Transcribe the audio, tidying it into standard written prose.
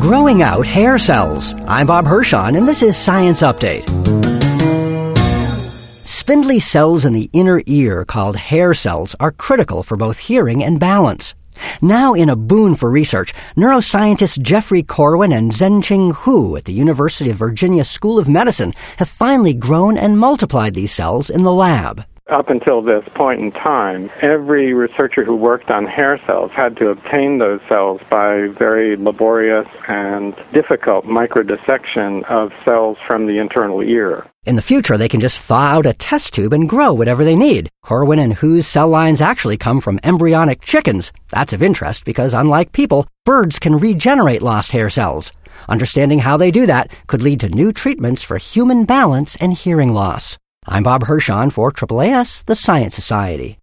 Growing out hair cells. I'm Bob Hirschon, and this is Science Update. Spindly cells in the inner ear, called hair cells, are critical for both hearing and balance. Now in a boon for research, neuroscientists Jeffrey Corwin and Zhenqing Hu at the University of Virginia School of Medicine have finally grown and multiplied these cells in the lab. Up until this point in time, every researcher who worked on hair cells had to obtain those cells by very laborious and difficult microdissection of cells from the internal ear. In the future, they can just thaw out a test tube and grow whatever they need. Corwin and Hu's cell lines actually come from embryonic chickens. That's of interest because, unlike people, birds can regenerate lost hair cells. Understanding how they do that could lead to new treatments for human balance and hearing loss. I'm Bob Hirschon for AAAS, the Science Society.